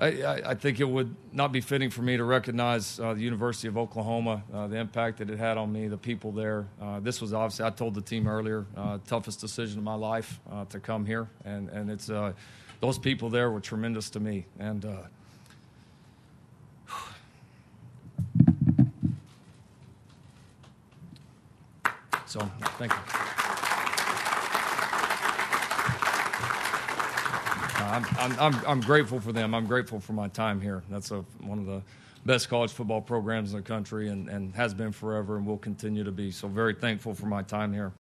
I think it would not be fitting for me to recognize the University of Oklahoma, the impact that it had on me, the people there. This was obviously, I told the team earlier, toughest decision of my life to come here. And it's those people there were tremendous to me. And so, thank you. I'm grateful for them. I'm grateful for my time here. That's one of the best college football programs in the country and has been forever and will continue to be. So very thankful for my time here.